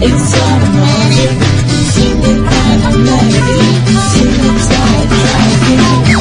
It's automatic. See me kind of lady. See me tight, try to